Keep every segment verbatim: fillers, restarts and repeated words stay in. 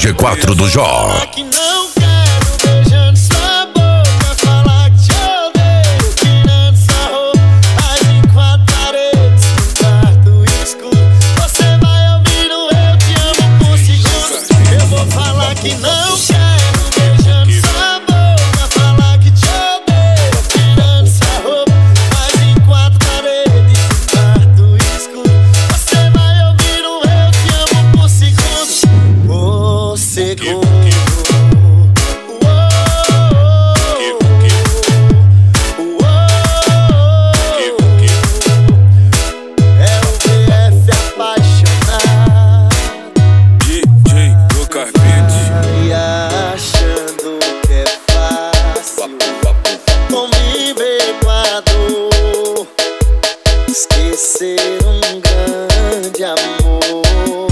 G quatro do Jó. Que não quero, beijando sua boca, falar que te odeio, tirando sua roupa, as em quatro paredes, no quarto escuro. Você vai ouvir o eu te amo por segundos. Eu vou falar que não quero, beijando sua boca, falar que te odeio, tirando sua roupa, as em quatro paredes, no quarto escuro. Você vai ouvir o eu te amo por segundos. Por segundo. Esquecer um grande amor,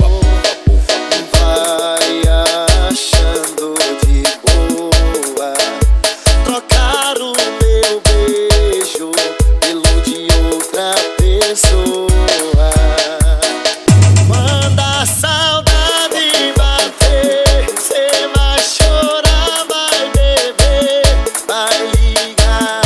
vai achando de boa trocar o meu beijo pelo de outra pessoa. Manda a saudade bater, cê vai chorar, vai beber, vai ligar,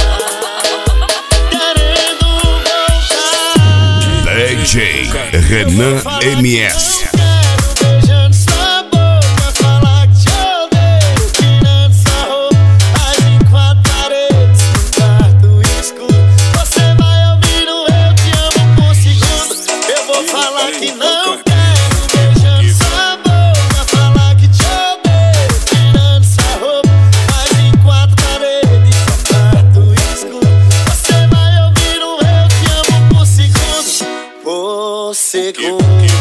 D J Renan M S. Beijando sua boca, falar que te odeio, tirando sua roupa, as em quatro paredes, no quarto escuro. Você vai ouvir o eu te amo por segundos. Eu vou falar que não quero, beijando sua boca, falar que te odeio, tirando sua roupa, as em quatro paredes, no quarto escuro. Você vai ouvir o eu te amo por segundos. Por segundo.